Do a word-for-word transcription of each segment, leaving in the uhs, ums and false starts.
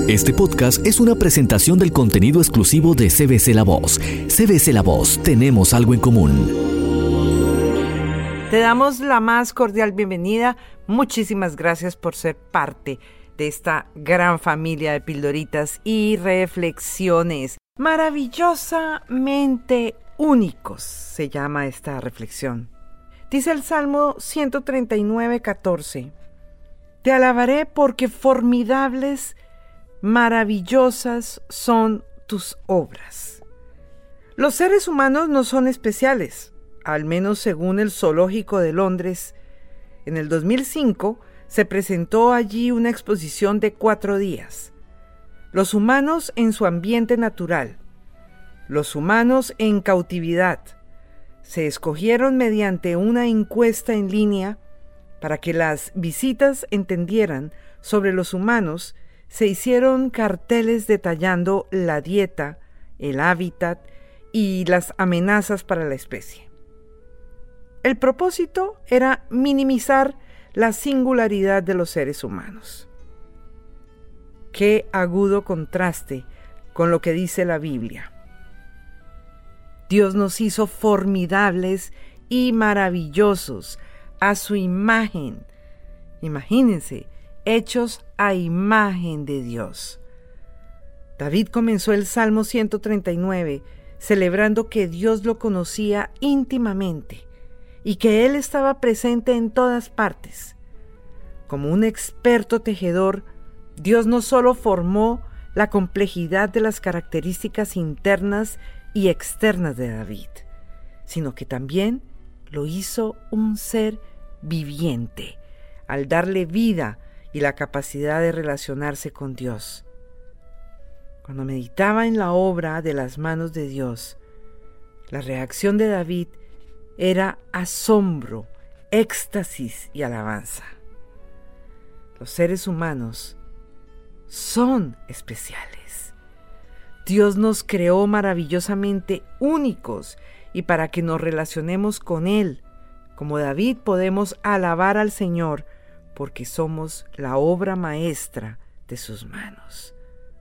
Este podcast es una presentación del contenido exclusivo de C B C La Voz. C B C La Voz, tenemos algo en común. Te damos la más cordial bienvenida. Muchísimas gracias por ser parte de esta gran familia de pildoritas y reflexiones. Maravillosamente únicos se llama esta reflexión. Dice el Salmo ciento treinta y nueve, catorce. Te alabaré porque formidables, maravillosas son tus obras. Los seres humanos no son especiales, al menos según el Zoológico de Londres. En el dos mil cinco se presentó allí una exposición de cuatro días. Los humanos en su ambiente natural, los humanos en cautividad, se escogieron mediante una encuesta en línea para que las visitas entendieran sobre los humanos. Se hicieron carteles detallando la dieta, el hábitat y las amenazas para la especie. El propósito era minimizar la singularidad de los seres humanos. Qué agudo contraste con lo que dice la Biblia. Dios nos hizo formidables y maravillosos a su imagen. Imagínense, hechos a imagen de Dios. David comenzó el Salmo ciento treinta y nueve celebrando que Dios lo conocía íntimamente y que Él estaba presente en todas partes. Como un experto tejedor, Dios no solo formó la complejidad de las características internas y externas de David, sino que también lo hizo un ser viviente, al darle vida y la capacidad de relacionarse con Dios. Cuando meditaba en la obra de las manos de Dios, la reacción de David era asombro, éxtasis y alabanza. Los seres humanos son especiales. Dios nos creó maravillosamente únicos y para que nos relacionemos con Él, como David, podemos alabar al Señor porque somos la obra maestra de sus manos.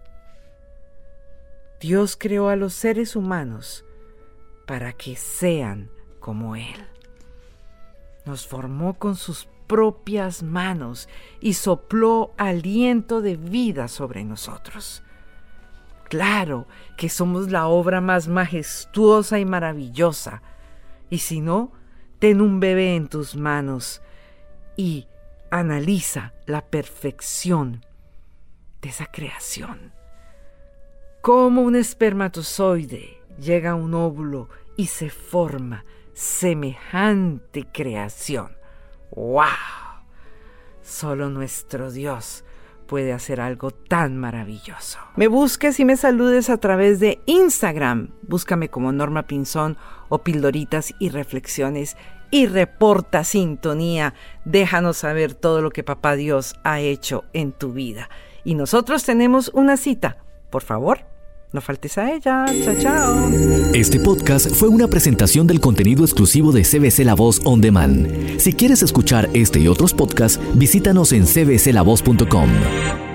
Dios creó a los seres humanos para que sean como Él. Nos formó con sus propias manos y sopló aliento de vida sobre nosotros. Claro que somos la obra más majestuosa y maravillosa. Y si no, ten un bebé en tus manos y analiza la perfección de esa creación. Como un espermatozoide llega a un óvulo y se forma semejante creación. ¡Wow! Solo nuestro Dios puede hacer algo tan maravilloso. Me busques y me saludes a través de Instagram. Búscame como Norma Pinzón o Pildoritas y Reflexiones y reporta sintonía. Déjanos saber todo lo que Papá Dios ha hecho en tu vida. Y nosotros tenemos una cita. Por favor, no faltes a ella. Chao, chao. Este podcast fue una presentación del contenido exclusivo de C B C La Voz On Demand. Si quieres escuchar este y otros podcasts, visítanos en c b c la voz punto com.